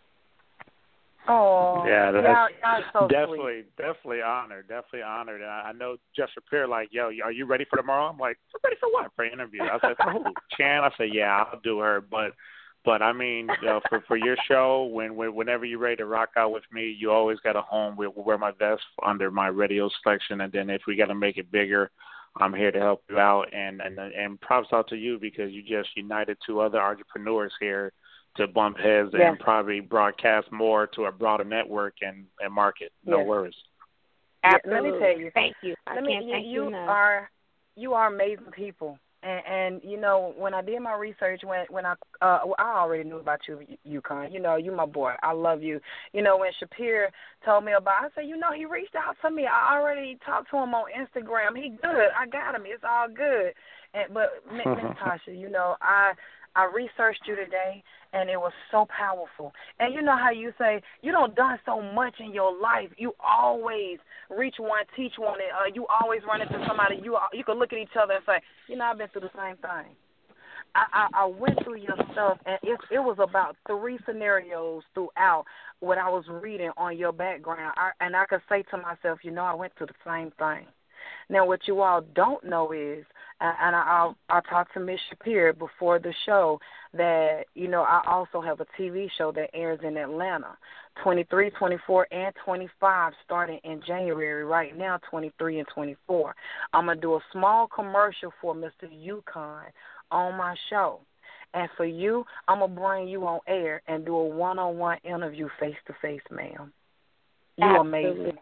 Oh, yeah, that's y'all, y'all so definitely, sweet. definitely honored, definitely honored. And I, I know Jeff Shapiro, like, yo, are you ready for tomorrow? I'm like, ready for what? For an interview? I said, for who? Chan? I said, yeah, I'll do her. But, but I mean, you know, for for your show, when, when whenever you're ready to rock out with me, you always got a home. We'll wear my vest under my radio selection, and then if we got to make it bigger, I'm here to help you out. And and and props out to you because you just united two other entrepreneurs here to bump heads Yes. and probably broadcast more to a broader network and, and market. No Yes. worries. Absolutely. Let me tell you. Thank you. I Let me. can't You, thank you you enough. are you are amazing people. And, and you know, when I did my research, when when I uh, well, I already knew about you, Yukon. You know, you my boy. I love you. You know, when Shapiro told me about, I said, you know, he reached out to me. I already talked to him on Instagram. He good. I got him. It's all good. And but Miss Tasha, you know, I I researched you today, and it was so powerful. And you know how you say you don't done so much in your life. You always reach one, teach one. And, uh, you always run into somebody. You you can look at each other and say, you know, I've been through the same thing. I, I, I went through your stuff, and it, it was about three scenarios throughout what I was reading on your background. I, and I could say to myself, you know, I went through the same thing. Now, what you all don't know is, uh, and I, I'll, I'll talk to Miss Shapiro before the show, that, you know, I also have a T V show that airs in Atlanta, twenty-three, twenty-four, and twenty-five, starting in January. Right now, twenty-three and twenty-four. I'm going to do a small commercial for Mister Yukon on my show. And for you, I'm going to bring you on air and do a one-on-one interview face-to-face, ma'am. You're amazing.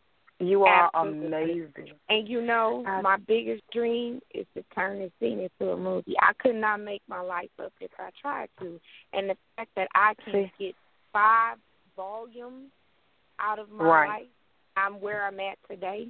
You are Absolutely. amazing. And you know, my biggest dream is to turn this thing into a movie. I could not make my life up if I tried to. And the fact that I can get five volumes out of my right. life, I'm where I'm at today.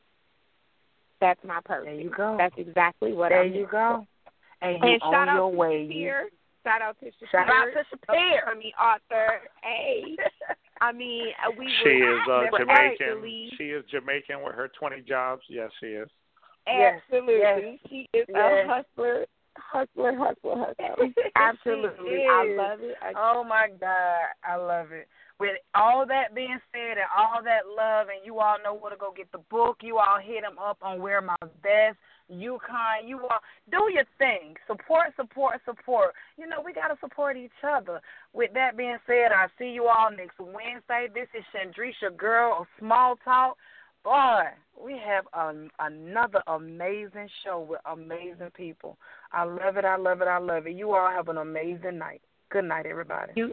That's my purpose. There you go. That's exactly what there I'm you go. And, and you shout on out your to way. Shapiro. Shout out to Shapiro. Shout out to Shapiro. I mean, author. Hey. I mean, we She were is uh, Jamaican. actually, She is Jamaican with her twenty jobs. Yes, she is. Absolutely. Yes. She is yes. a hustler, hustler, hustler, hustler. Absolutely. I love it. I, oh, my God. I love it. With all that being said and all that love, and you all know where to go get the book, you all hit them up on Wear My Best, Yukon, you all do your thing. Support, support, support. You know, we got to support each other. With that being said, I'll see you all next Wednesday. This is Chandrisha Girl of Small Talk. Boy, we have um, another amazing show with amazing people. I love it, I love it, I love it. You all have an amazing night. Good night, everybody. You-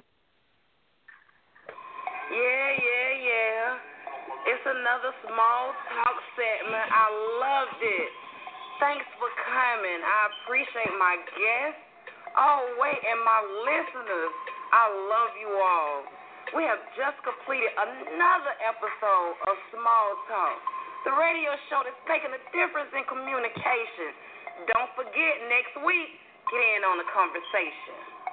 Yeah, yeah, yeah. It's another small talk segment. I loved it. Thanks for coming. I appreciate my guests. Oh, wait, and my listeners. I love you all. We have just completed another episode of Small Talk, the radio show that's making a difference in communication. Don't forget, next week, get in on the conversation.